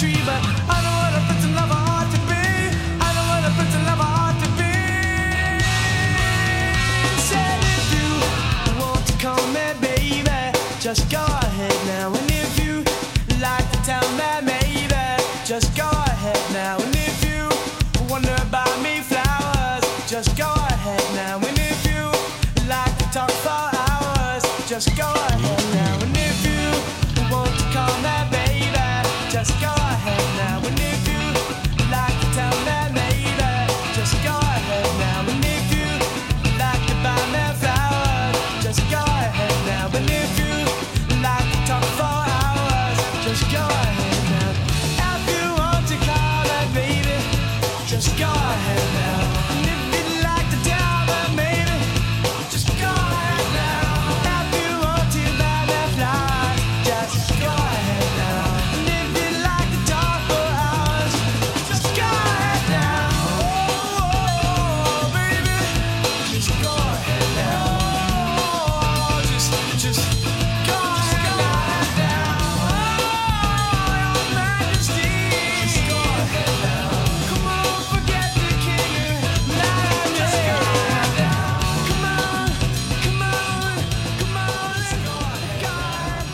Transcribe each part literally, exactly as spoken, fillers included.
tree, but I know what a Prince of Love ought to be. I know what a Prince of Love ought to be. Said if you want to call me baby, just go ahead now. And if you like to tell me maybe, just go ahead now. And if you wonder about me flowers, just go ahead now. And if you like to talk for hours, just go ahead now. And if you want to call me baby, just go ahead now. And if you like to tell me maybe, just go ahead now. And if you like to buy me flowers, just go ahead now. And if you like to talk for hours, just go ahead now. If you want to call me baby, just go ahead now. And if you'd like to tell me maybe, just go ahead now. If you want to buy me flowers, just go ahead now. And if you'd like to talk for hours, just go ahead now. Oh, baby, just go ahead now. Oh, just, just go ahead now. Oh, your Majesty, just go ahead now. Come on, forget the king. Just go ahead now. Come on, come on, come on, let's go ahead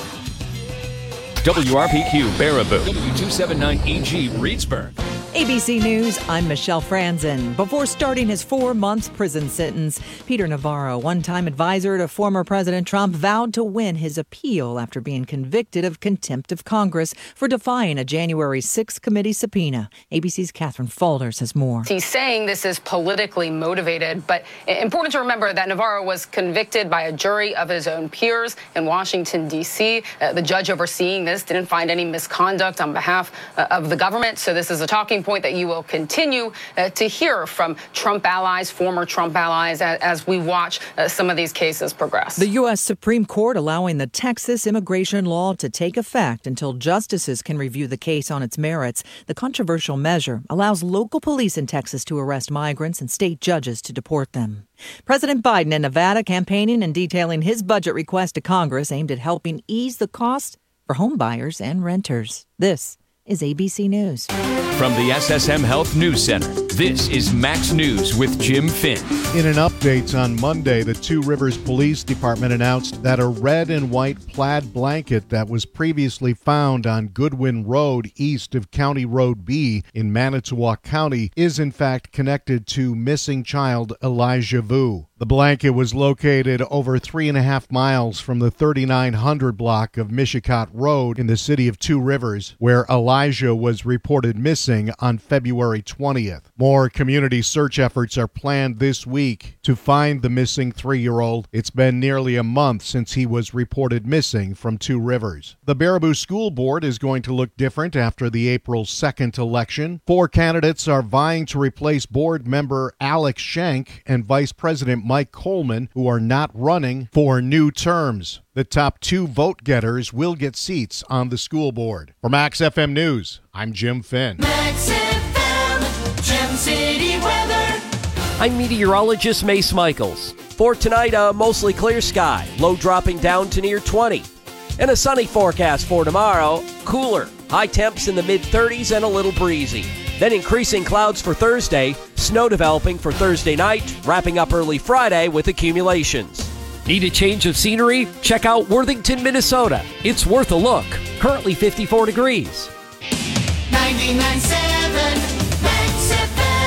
now. W R P Q Baraboo, W two seventy-nine E G Reedsburg. A B C News, I'm Michelle Franzen. Before starting his four-month prison sentence, Peter Navarro, one-time advisor to former President Trump, vowed to win his appeal after being convicted of contempt of Congress for defying a January sixth committee subpoena. A B C's Catherine Faulders has more. He's saying this is politically motivated, but important to remember that Navarro was convicted by a jury of his own peers in Washington, D C. Uh, the judge overseeing this didn't find any misconduct on behalf uh, of the government, so this is a talking point that you will continue uh, to hear from Trump allies, former Trump allies, as, as we watch uh, some of these cases progress. The U S Supreme Court allowing the Texas immigration law to take effect until justices can review the case on its merits. The controversial measure allows local police in Texas to arrest migrants and state judges to deport them. President Biden in Nevada campaigning and detailing his budget request to Congress aimed at helping ease the cost for home buyers and renters. This is A B C News. From the S S M Health News Center, this is Max News with Jim Finn. In an update on Monday, the Two Rivers Police Department announced that a red and white plaid blanket that was previously found on Goodwin Road east of County Road B in Manitowoc County is in fact connected to missing child Elijah Vu. The blanket was located over three and a half miles from the thirty-nine hundred block of Mishicot Road in the city of Two Rivers, where Elijah was reported missing on February twentieth. More community search efforts are planned this week to find the missing three-year-old. It's been nearly a month since he was reported missing from Two Rivers. The Baraboo School Board is going to look different after the April second election. Four candidates are vying to replace board member Alex Schenk and Vice President Mike Coleman, who are not running for new terms. The top two vote-getters will get seats on the school board. For Max F M News, I'm Jim Finn. Max F M, Gem City weather. I'm meteorologist Mace Michaels. For tonight, a mostly clear sky, low dropping down to near twenty. And a sunny forecast for tomorrow, cooler, high temps in the mid-thirties and a little breezy. Then increasing clouds for Thursday, snow developing for Thursday night, wrapping up early Friday with accumulations. Need a change of scenery? Check out Worthington, Minnesota. It's worth a look. Currently fifty-four degrees. ninety-nine point seven Max F M.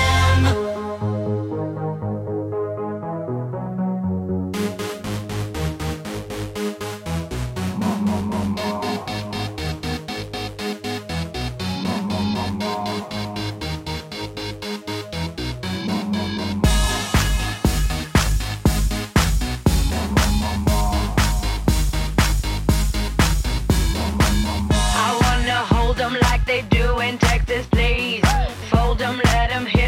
I wanna hold them like they do in Texas, please. Fold them, let them hit.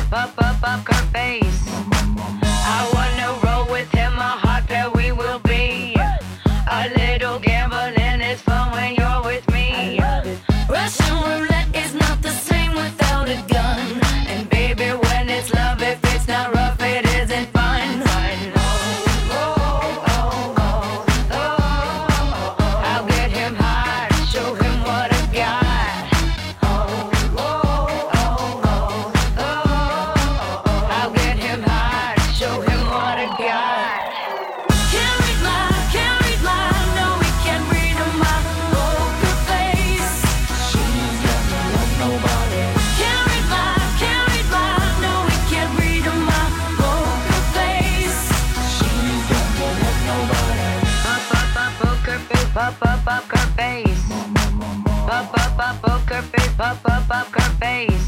pop, pop, poker face. I wanna roll with him, a hot pair we will be. A little gambling is fun when you're with me. Russian roulette is not the same without a gun. And baby, when it's love, if it's not rough, it isn't fun. I'll get him high, show him what I got. I'll get him high, show him what I got. Can't read my, can't read my, no, we can't read my poker face. She's got no love, nobody. Can't read my, can't read my, no, we can't read my poker face. She's got no love, nobody. Pop, pop, pop, poker face, pop, pop, poker face. Pop, pop, pop, poker face, pop, pop, poker face.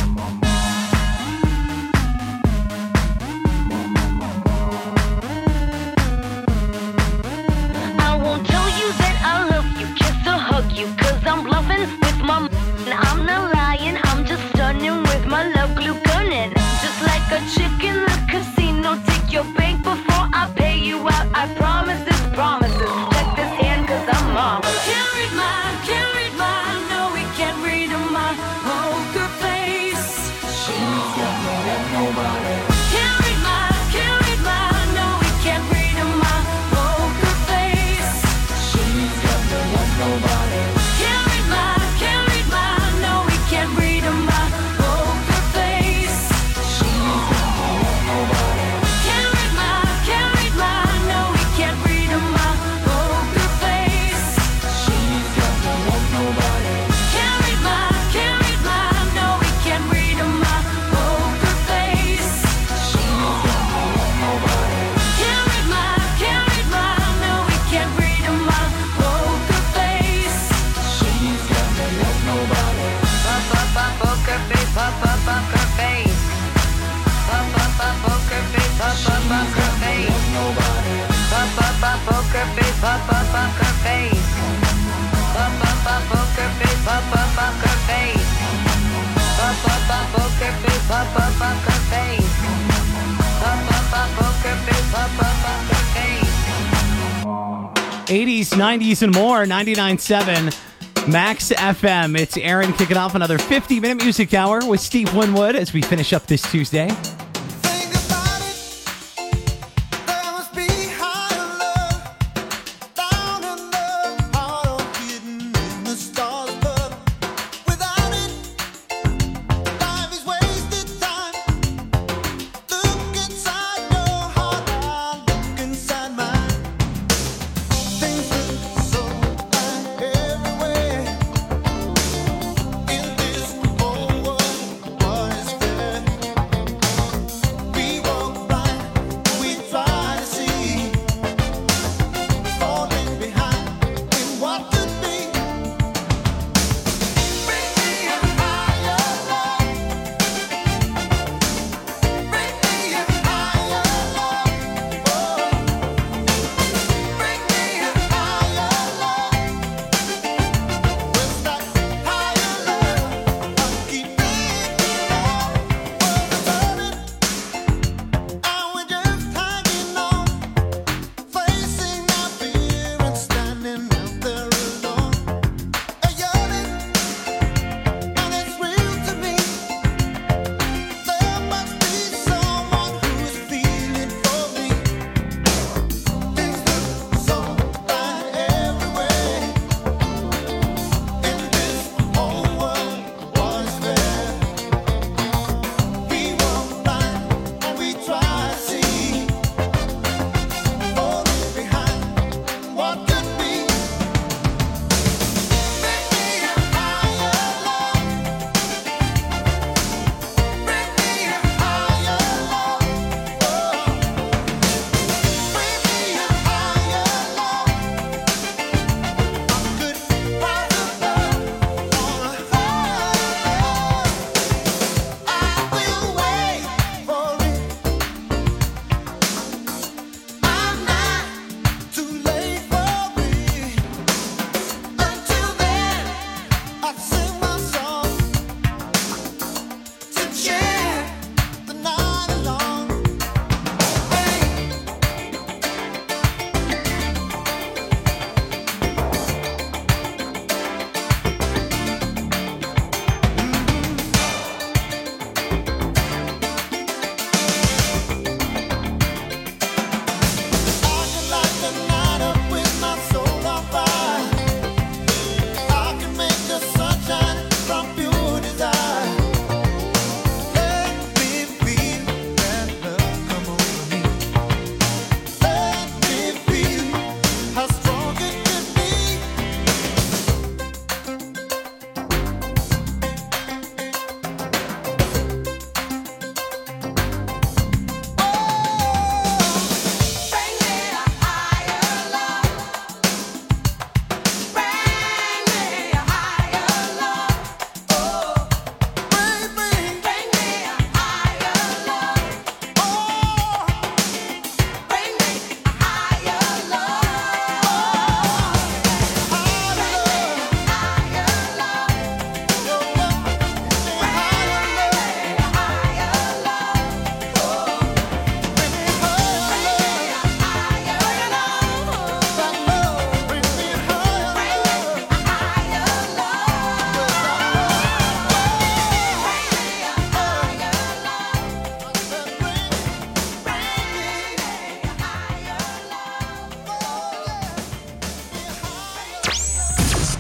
I won't tell you that I love you, kiss or hug you, cause I'm bluffing with my m- and I'm not lying, I'm just stunning with my love glue gunning. Just like a chick in the casino, take your bank before I pay you out. I promise this, promises. Check this hand cause I'm mom. Can't read my, can't read my, no we can't read my poker face. She's got no love, nobody. Can't read my, can't read my, no we can't read my poker face. She's got no love, nobody. Can't read my, can't read my, no we can't read my poker face. She's got no love, nobody. Can't read my, can't read my, no we can't read my poker face. She's got no love, nobody. Can't read my, can't read my, no we can't read my poker face. She's got no love, nobody. Can't read my, can't read my, no we can't read my poker face. She's got no love, nobody. Pop, pop, pop, poker face, pop, pop, poker face. Pop, pop, pop, poker face, pop, pop, poker face. Pop, pop, pop, poker face, pop, pop, poker face. Pop, pop, pop, poker face, pop, pop, poker face. Pop, pop, pop, poker face, pop, pop, poker face. Pop, pop, pop, poker face, pop, pop, poker face. eighties, nineties, and more. ninety-nine point seven Max F M. It's Aaron kicking off another fifty-minute music hour with Steve Winwood as we finish up this Tuesday. Think about it. There must be higher love down in the heart of hidden in the stars above. Without it, life is wasted time. Look inside your heart, I look inside mine. Things look so bad everywhere in this whole world. What is fair?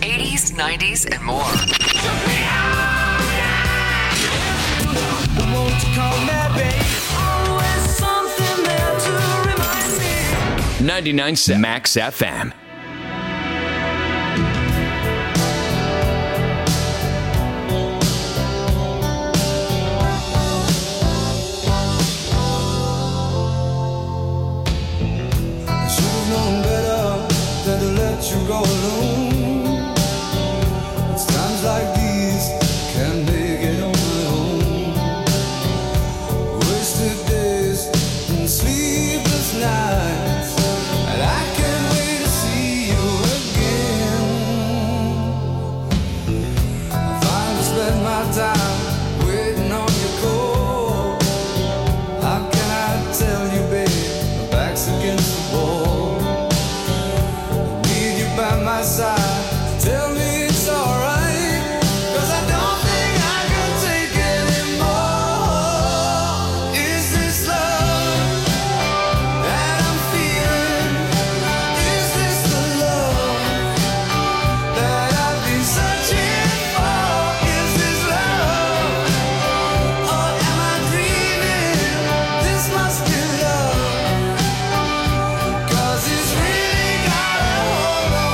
eighties, nineties, and more. Won't you call me babe? Always something there to remind me. ninety-nine point seven Max F M. You go alone. It's times like these can't make it on my own. Wasted days and sleepless nights, and I can't wait to see you again. I finally spend my time waiting on your call. How can I tell you, babe, my back's against the wall. By my side, tell me it's alright, 'cause I don't think I can take anymore. Is this love that I'm feeling? Is this the love that I've been searching for? Is this love, or am I dreaming? This must be love, 'cause it's really got a hold on.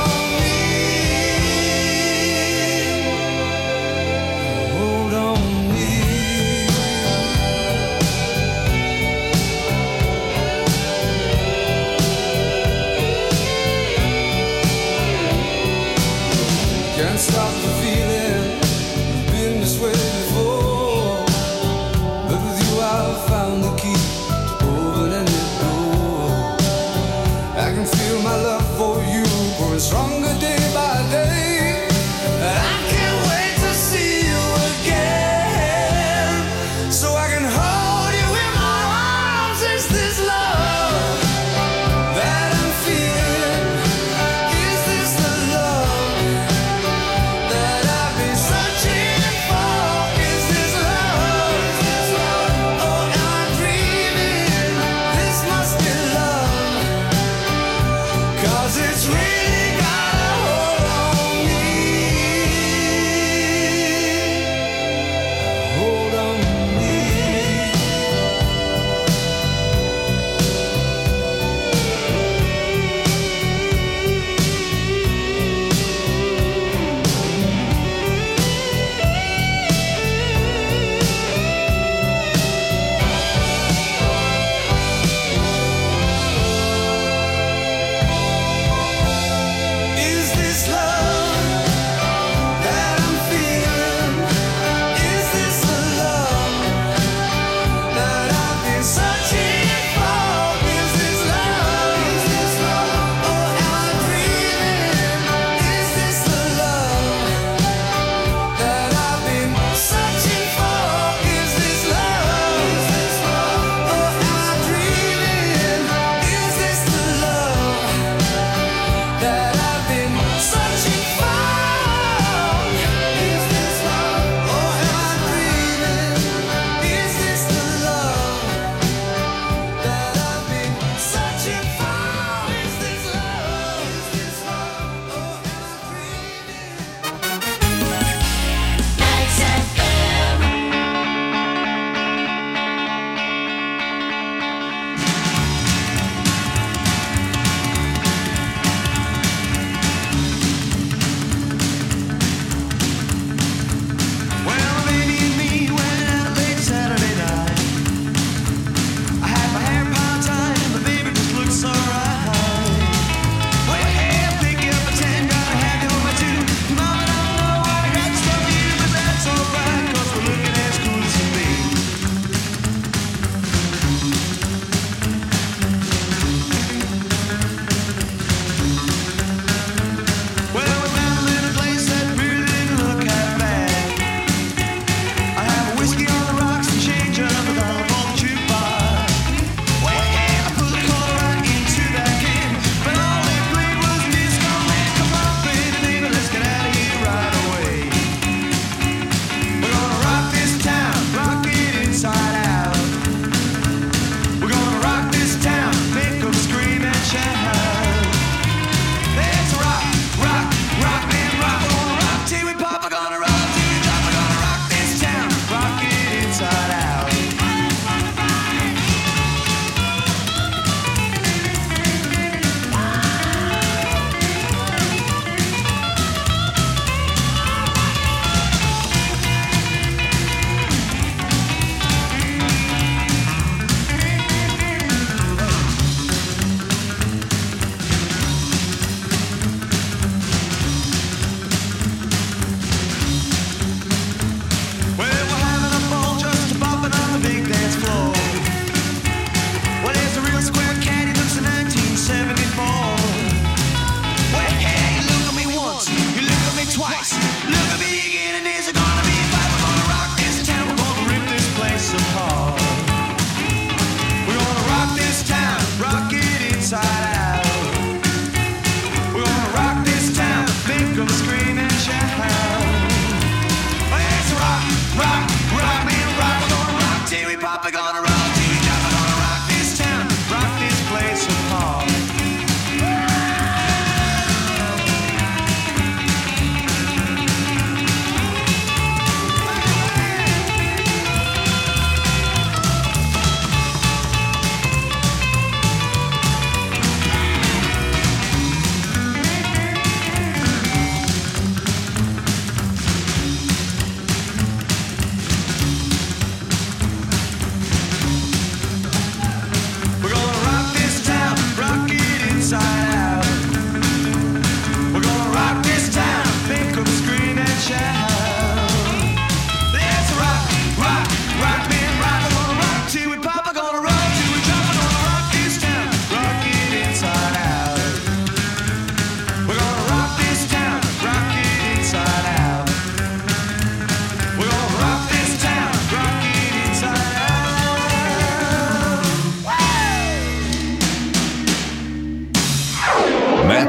Can't stop the feeling, I've been this way before, but with you I've found the key to open any door. I can feel my love for you growing stronger day by day, and I can't wait to see you again, so I can hold you in my arms. Is this love that I'm feeling? Is this the love that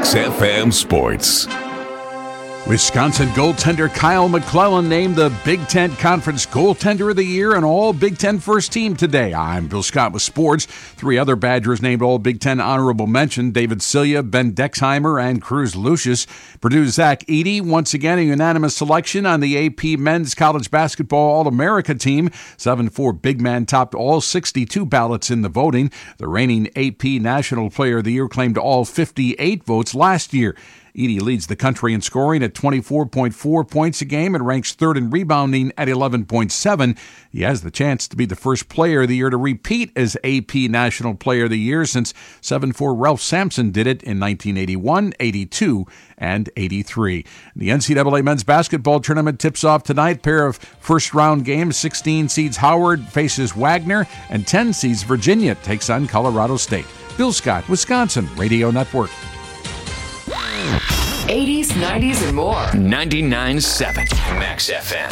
Max F M Sports. Wisconsin goaltender Kyle McClellan named the Big Ten Conference Goaltender of the Year and All Big Ten First Team today. I'm Bill Scott with sports. Three other Badgers named All Big Ten Honorable Mention: David Cilia, Ben Dexheimer, and Cruz Lucius. Purdue's Zach Edey, once again a unanimous selection on the A P Men's College Basketball All-America team. seven four big man topped all sixty-two ballots in the voting. The reigning A P National Player of the Year claimed all fifty-eight votes last year. Edey leads the country in scoring at twenty-four point four points a game and ranks third in rebounding at eleven point seven. He has the chance to be the first player of the year to repeat as A P National Player of the Year since seven four Ralph Sampson did it in nineteen eighty-one, eighty-two, and eighty-three. The N C double A men's basketball tournament tips off tonight. Pair of first-round games. sixteen seeds Howard faces Wagner, and ten seeds Virginia takes on Colorado State. Bill Scott, Wisconsin Radio Network. eighties, nineties, and more. ninety-nine point seven Max F M.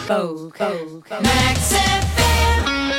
Coke. Coke. Max F M.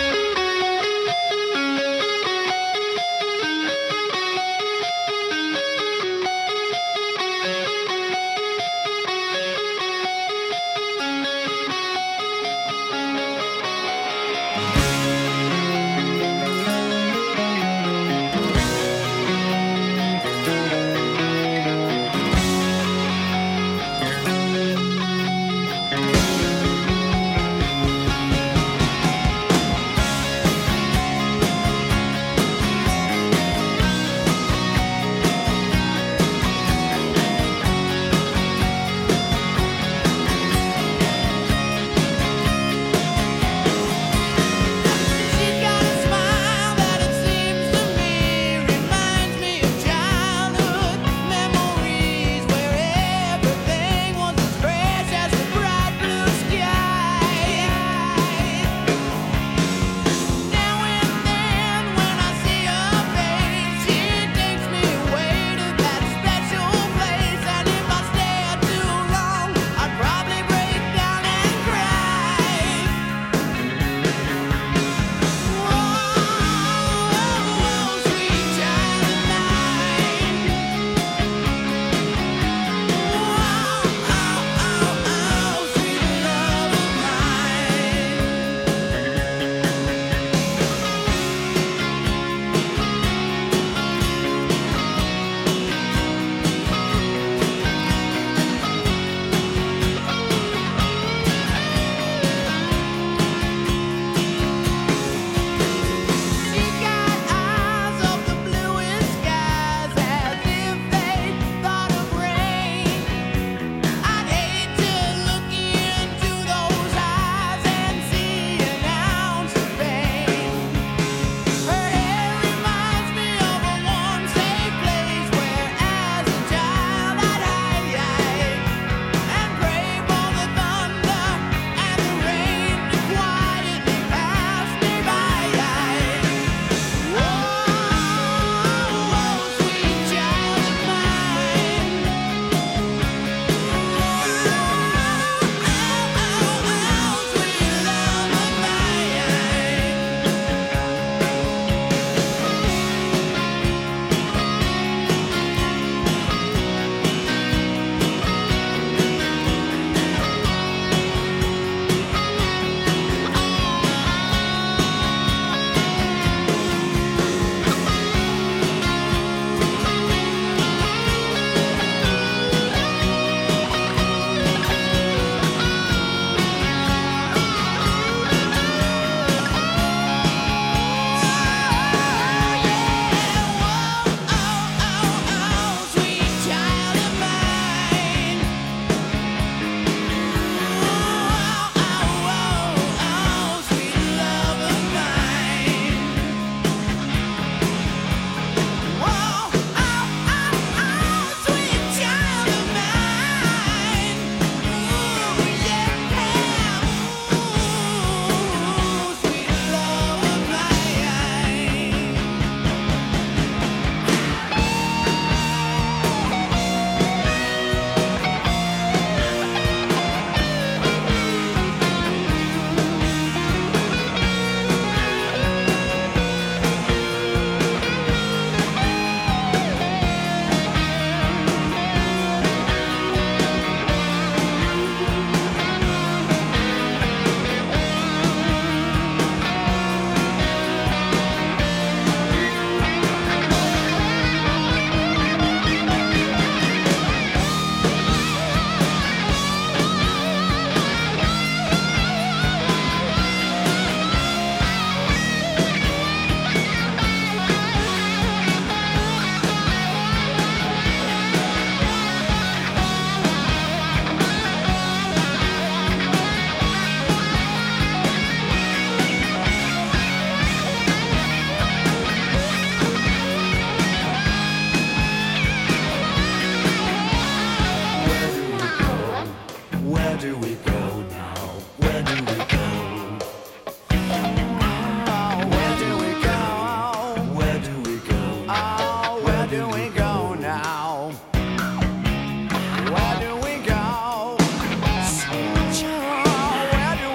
Where do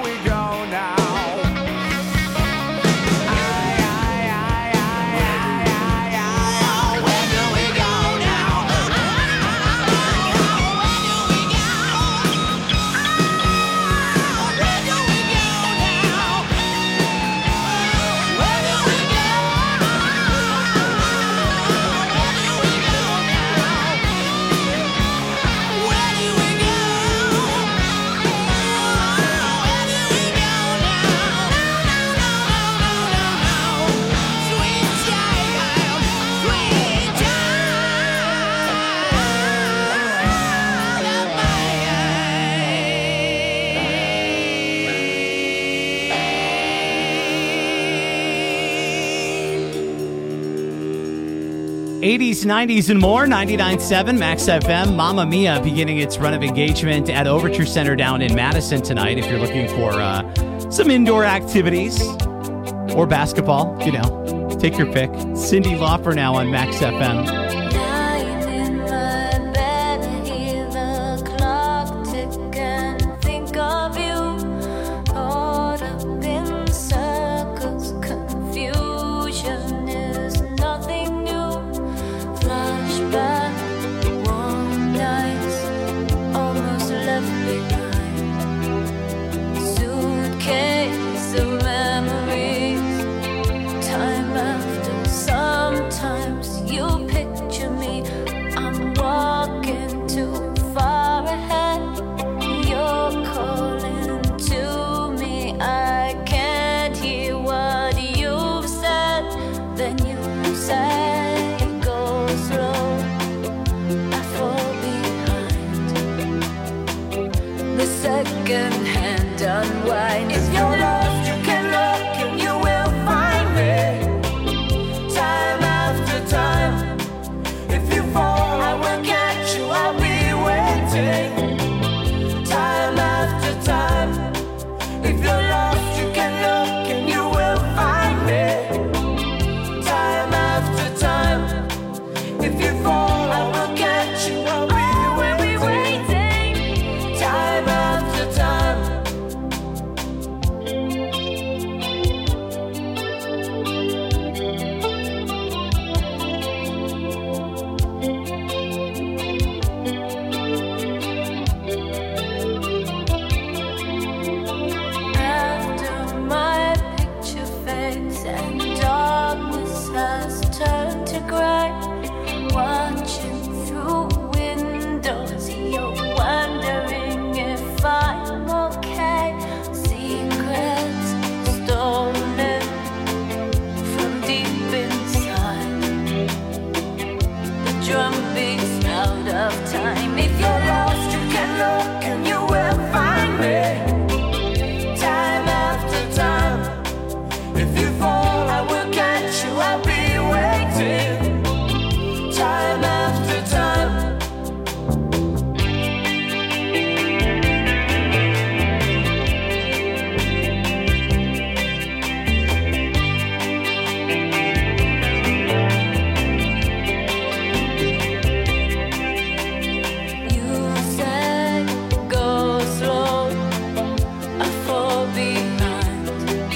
eighties, nineties, and more. ninety-nine point seven Max F M. Mamma Mia beginning its run of engagement at Overture Center down in Madison tonight. If you're looking for uh, some indoor activities or basketball, you know, take your pick. Cyndi Lauper now on Max F M. Second-hand unwind. If you're lost, you can look and you will find me. Time after time. If you fall, I will catch you. I'll be waiting. Time after time. If you're lost, you can look and you will find me. Time after time. If you fall, I will catch you. I'll be waiting. Time after time. After my picture fades and darkness has turned to gray, watching through windows, you're wondering if I'm okay. Secrets stolen from deep inside. The drum beats out of time. If you're lost, you can look and you will find me. Time after time. If you fall, I will catch you. I'll be waiting. Time after time. You said go slow, I fall behind.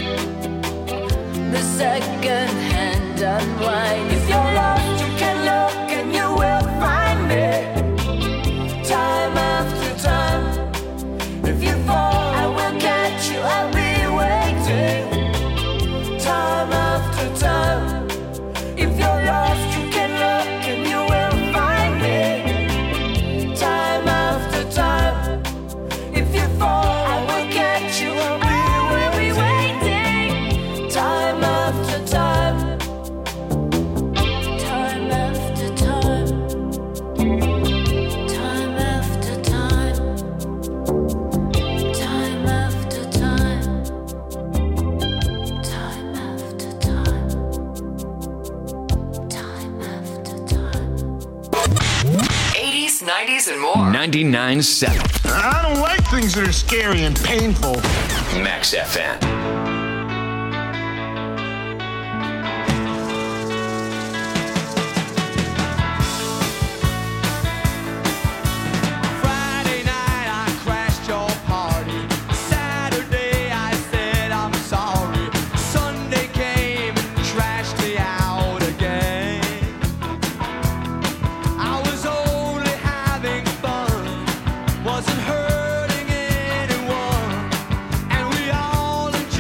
The second hand unwind. If you're lost, you can look and you will find me. Time after time. If you fall, I will catch you. I'll be waiting. Time after time. If you're lost, you can look and you will find me. Time after time. If you fall, I will catch you. I'll be waiting. Time after time. Time after time. Time after time. Time after time. Time after time. Time after time. eighties, nineties, and more. ninety-nine point seven I don't like things that are scary and painful. Max F M. Friday night I crashed your party. Saturday I said I'm sorry. Sunday came and trashed me out again. I was only having fun, wasn't hurting anyone, and we all enjoyed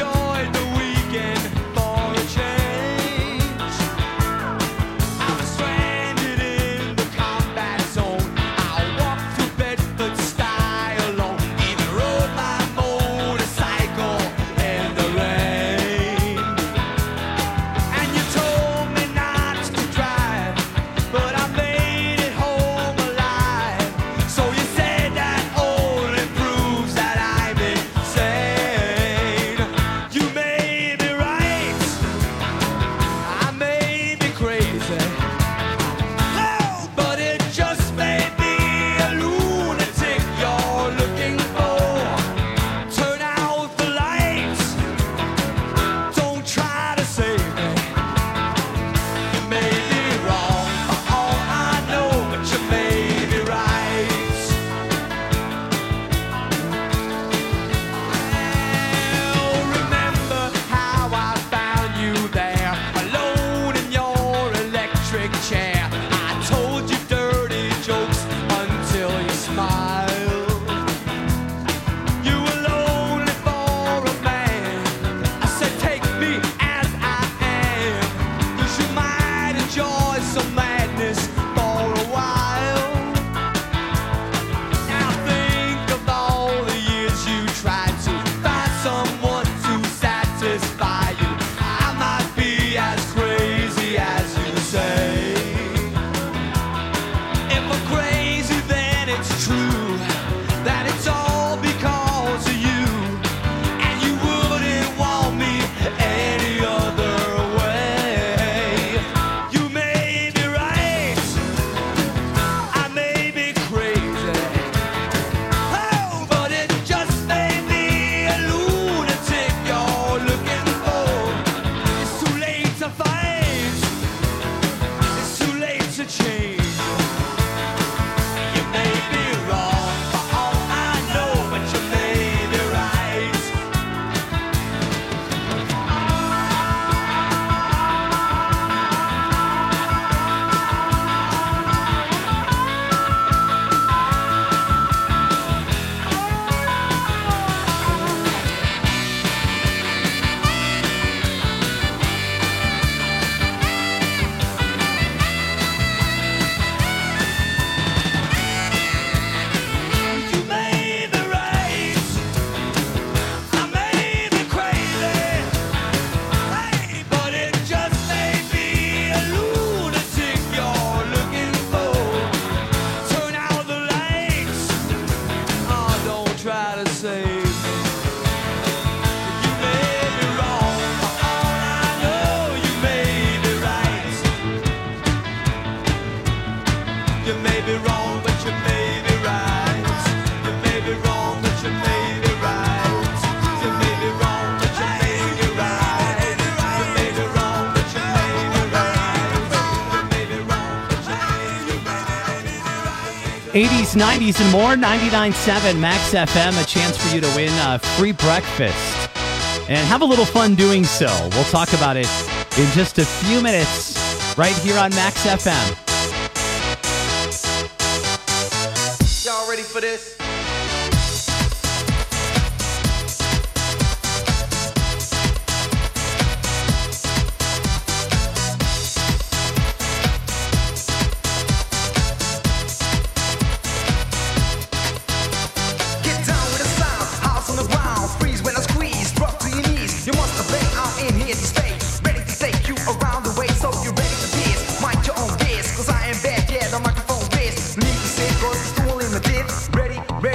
eighties, nineties, and more. ninety-nine point seven Max F M. A chance for you to win a free breakfast. And have a little fun doing so. We'll talk about it in just a few minutes right here on Max F M. Y'all ready for this? Get down with the sound, house on the ground, freeze when I squeeze, drop to your knees. You must obey, I'm in here to stay, ready to take you around the way, so you're ready for this. Mind your own biz, cause I am back, yeah, the microphone biz. Need to say, cause it's all in the dip. Ready, ready.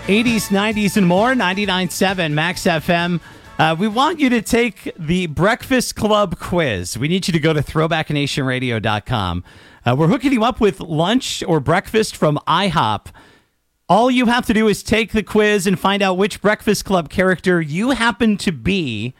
eighties, nineties, and more. ninety-nine point seven Max F M. Uh, we want you to take the Breakfast Club quiz. We need you to go to throwback nation radio dot com. Uh, we're hooking you up with lunch or breakfast from IHOP. All you have to do is take the quiz and find out which Breakfast Club character you happen to be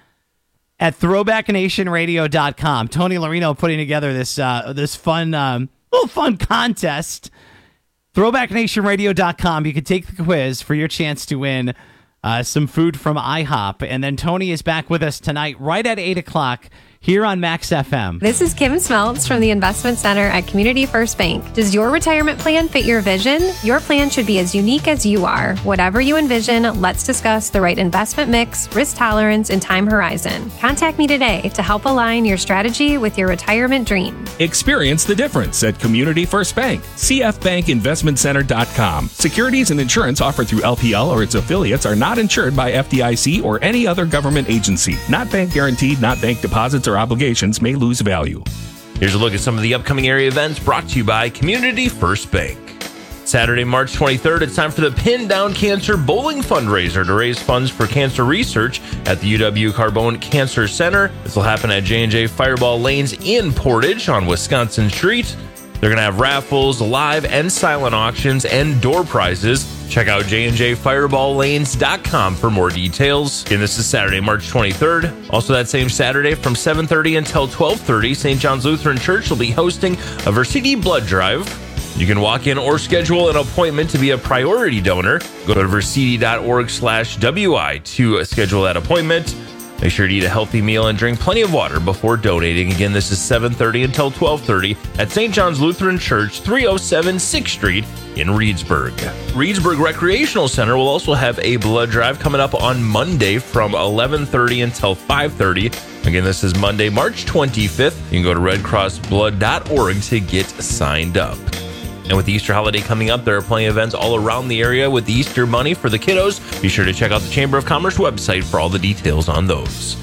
at throwback nation radio dot com. Tony Larino putting together this uh, this fun, um, little fun contest. throwback nation radio dot com. You can take the quiz for your chance to win uh, some food from IHOP. And then Tony is back with us tonight right at eight o'clock here on Max F M. This is Kim Smeltz from the Investment Center at Community First Bank. Does your retirement plan fit your vision? Your plan should be as unique as you are. Whatever you envision, let's discuss the right investment mix, risk tolerance, and time horizon. Contact me today to help align your strategy with your retirement dream. Experience the difference at Community First Bank. C F bank investment center dot com. Securities and insurance offered through L P L or its affiliates are not insured by F D I C or any other government agency. Not bank guaranteed, not bank deposits or obligations may lose value. Here's a look at some of the upcoming area events brought to you by Community First Bank. Saturday, March twenty-third, it's time for the Pin Down Cancer Bowling Fundraiser to raise funds for cancer research at the U W Carbone Cancer Center. This will happen at J and J Fireball Lanes in Portage on Wisconsin Street. They're going to have raffles, live and silent auctions, and door prizes. Check out j and j fireball lanes dot com for more details. Again, this is Saturday, March twenty-third. Also that same Saturday from seven thirty until twelve thirty, Saint John's Lutheran Church will be hosting a Versiti Blood Drive. You can walk in or schedule an appointment to be a priority donor. Go to versiti dot org slash W I to schedule that appointment. Make sure to eat a healthy meal and drink plenty of water before donating. Again, this is seven thirty until twelve thirty at Saint John's Lutheran Church, three oh seven sixth Street in Reedsburg. Reedsburg Recreational Center will also have a blood drive coming up on Monday from eleven thirty until five thirty. Again, this is Monday, March twenty-fifth. You can go to red cross blood dot org to get signed up. And with the Easter holiday coming up, there are plenty of events all around the area with the Easter Bunny for the kiddos. Be sure to check out the Chamber of Commerce website for all the details on those.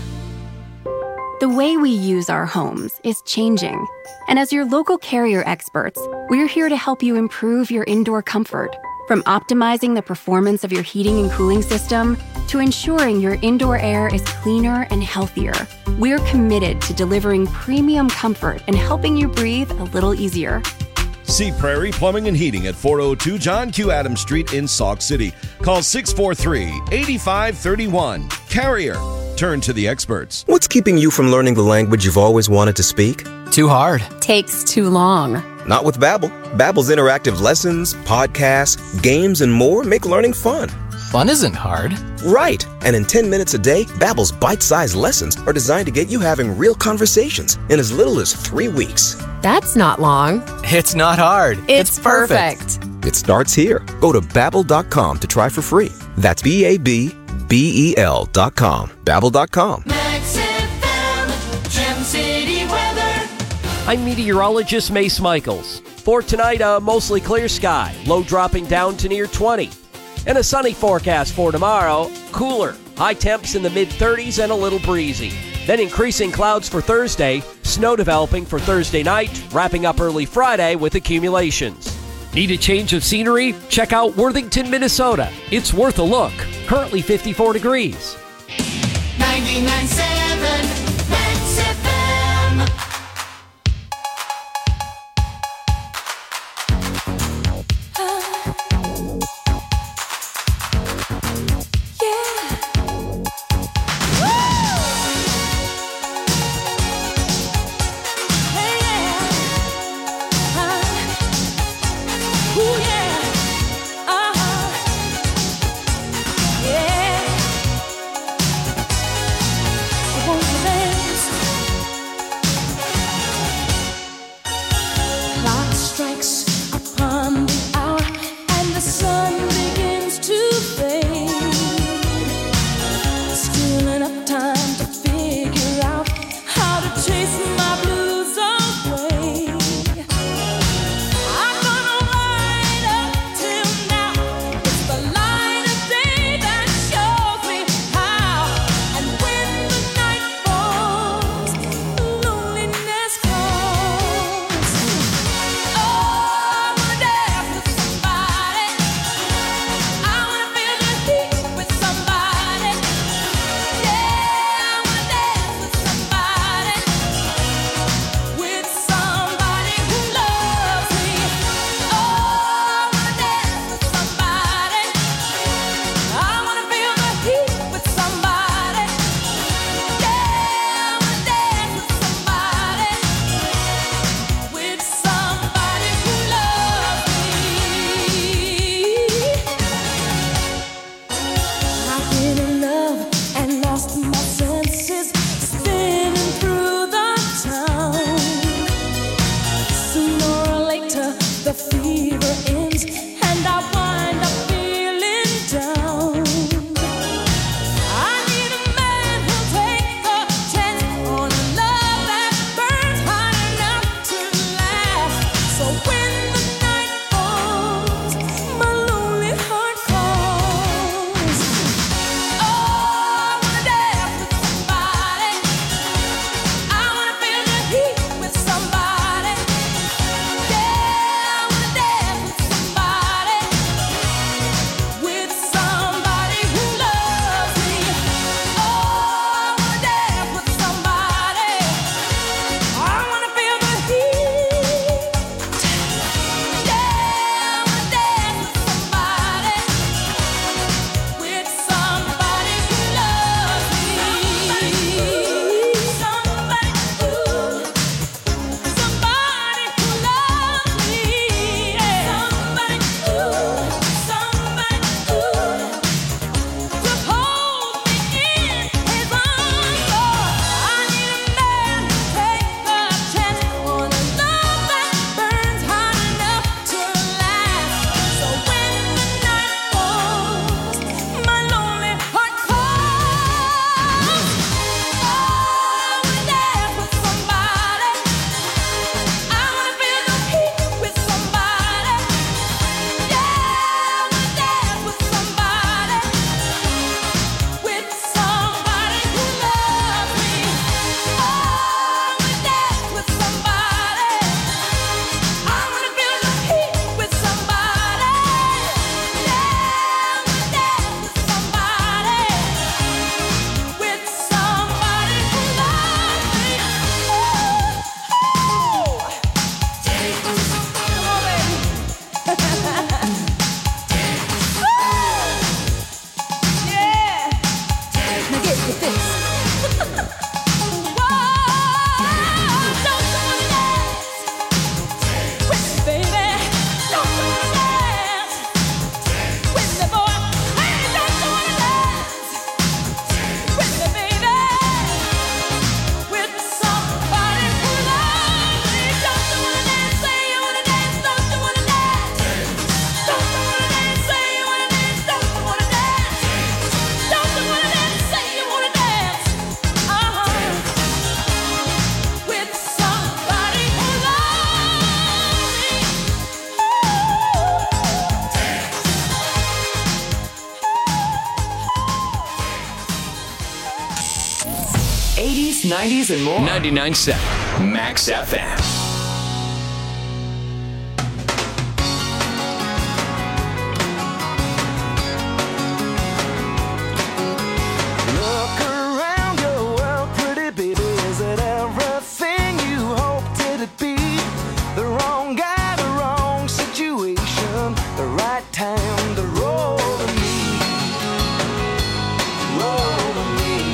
The way we use our homes is changing. And as your local Carrier experts, we're here to help you improve your indoor comfort. From optimizing the performance of your heating and cooling system to ensuring your indoor air is cleaner and healthier, we're committed to delivering premium comfort and helping you breathe a little easier. See Prairie Plumbing and Heating at four oh two John Q. Adams Street in Sauk City. Call six four three, eight five three one. Carrier. Turn to the experts. What's keeping you from learning the language you've always wanted to speak? Too hard. Takes too long. Not with Babbel. Babbel's interactive lessons, podcasts, games, and more make learning fun. Fun isn't hard. Right. And in ten minutes a day, Babbel's bite-sized lessons are designed to get you having real conversations in as little as three weeks. That's not long. It's not hard. It's, it's perfect. perfect. It starts here. Go to babbel dot com to try for free. That's B A B B E L dot com. Babbel dot com. Max F M, Gem City weather. I'm meteorologist Mace Michaels. For tonight, a mostly clear sky, low dropping down to near twenty. And a sunny forecast for tomorrow, cooler, high temps in the mid thirties and a little breezy. Then increasing clouds for Thursday, snow developing for Thursday night, wrapping up early Friday with accumulations. Need a change of scenery? Check out Worthington, Minnesota. It's worth a look. Currently fifty-four degrees. ninety-nine point seven Max F M. nineties and more. ninety-nine point seven Max F M. Look around your world, pretty baby. Is it everything you hoped it'd be? The wrong guy, the wrong situation, the right time to roll to me. Roll to me.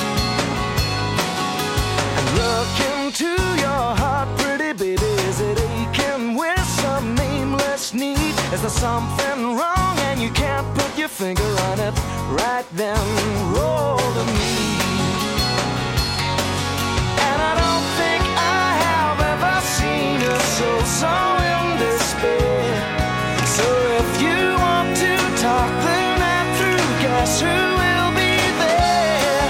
And look into your heart, pretty baby. Is it aching with some nameless need? Is there something wrong and you can't put your finger on it? Right then, roll to me. And I don't think I have ever seen a soul so in despair. So if you want to talk the night through, guess who will be there?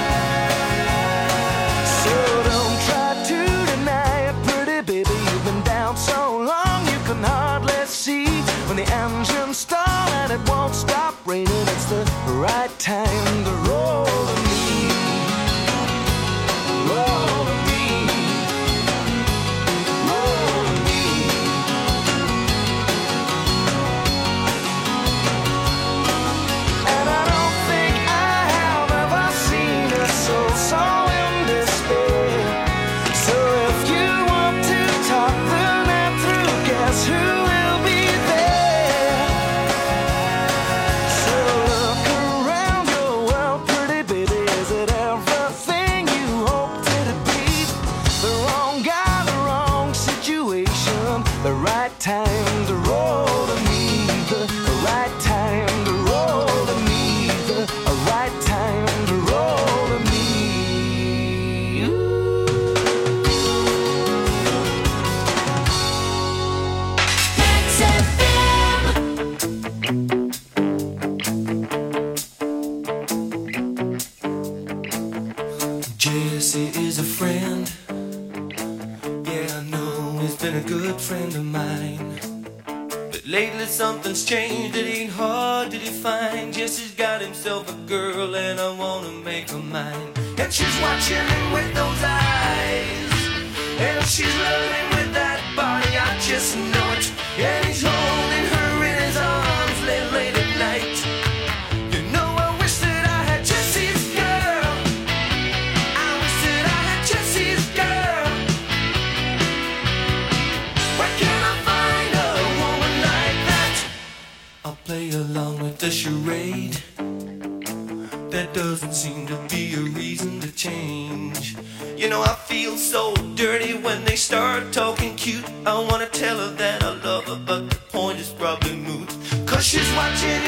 So don't try to deny it, pretty baby. You've been down so long you can hardly see. When the engine stall and it won't stop raining, it's the right time to roll to me. Roll to me. Roll to me. And I don't think I have ever seen a soul so in despair. So if you want to talk the night through, guess who will be there? So look around your world, pretty baby. Is it everything you hoped it'd be? The wrong guy, the wrong situation, the right time to roll to me. The right time to roll to me. The right time to roll to me. Jesse is a friend. Yeah, I know he's been a good friend of mine. But lately something's changed, it ain't hard to define. Jesse's got himself a girl and I wanna make her mine. And she's watching him with those eyes, and she's loving with that body, I just know it. And he's holding her in his arms late, late at night. You know I wish that I had Jesse's girl. I wish that I had Jesse's girl. Where can I find a woman like that? I'll play along with the charade. There doesn't seem to be a reason to change. You know I feel so dirty when they start talking cute. I wanna tell her that I love her, but the point is probably moot. Cause she's watching